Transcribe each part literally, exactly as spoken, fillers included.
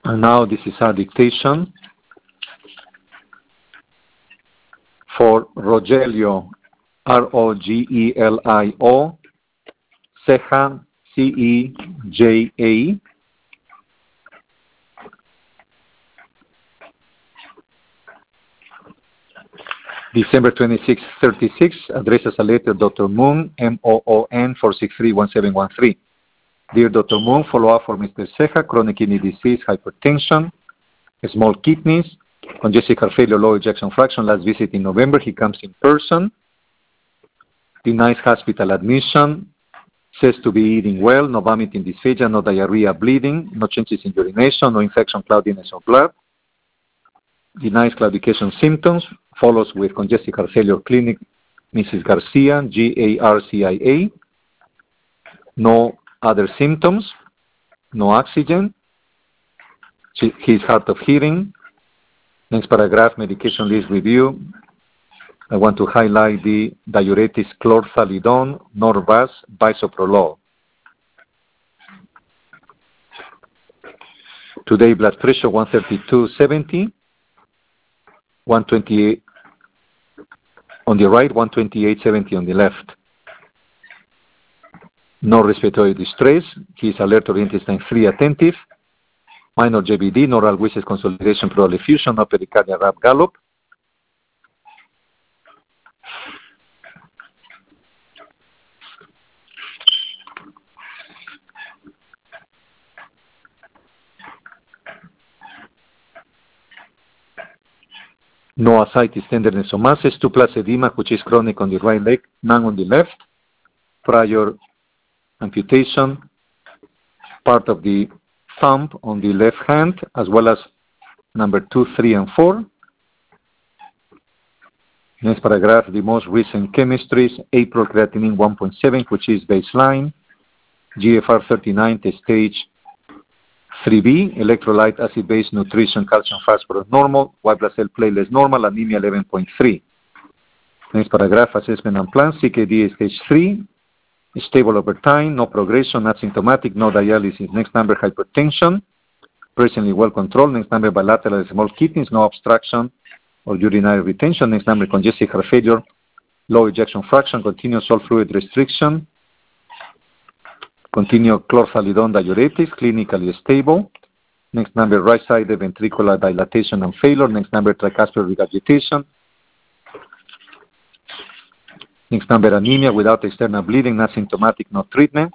And now this is our dictation for Rogelio, R O G E L I O, Ceja, C E J A. December twenty-sixth, thirty-six, addresses a letter, Doctor Moon, M O O N, four six three one seven one three. Dear Doctor Moon, follow-up for Mister Ceja, chronic kidney disease, hypertension, small kidneys, congestive heart failure, low ejection fraction. Last visit in November, he comes in person, denies hospital admission, says to be eating well, no vomiting, dysphagia, no diarrhea, bleeding, no changes in urination, no infection, cloudiness of blood, denies claudication symptoms, follows with congestive heart failure clinic, Missus Garcia, G A R C I A, no other symptoms, no oxygen, he's hard of hearing. Next paragraph, medication list review. I want to highlight the diuretics chlorthalidone, Norvasc, bisoprolol. Today, blood pressure one thirty-two seventy, one twenty-eight on the right, one twenty-eight seventy on the left. No respiratory distress. He is alert oriented and three attentive. Minor J B D, neural Wishes consolidation, pleural effusion, no pericardial rap gallop. No ascites, tenderness, or masses. Two plus edema, which is chronic on the right leg, none on the left. Prior amputation, part of the thumb on the left hand, as well as number two, three, and four. Next paragraph, the most recent chemistries, April creatinine one point seven, which is baseline, G F R thirty-nine, stage three B, electrolyte, acid-base, nutrition, calcium, phosphorus normal, white blood cell platelets normal, anemia eleven point three. Next paragraph, assessment and plan, C K D stage three, stable over time, no progression, not symptomatic, no dialysis. Next number, hypertension, presently well controlled. Next number, bilateral small kidneys, no obstruction or urinary retention. Next number, congestive heart failure, low ejection fraction, continuous salt fluid restriction, continuous chlorthalidone diuretics, clinically stable. Next number, right side ventricular dilatation and failure. Next number, tricuspid regurgitation. Next number, anemia without external bleeding, not symptomatic, no treatment.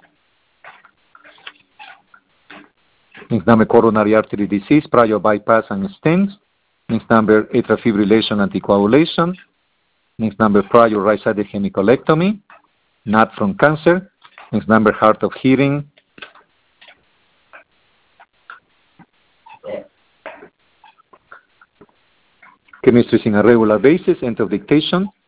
Next number, coronary artery disease, prior bypass and stents. Next number, atrial fibrillation, anticoagulation. Next number, prior right-sided hemicolectomy, not from cancer. Next number, hard of hearing. Chemistry in a regular basis, end of dictation.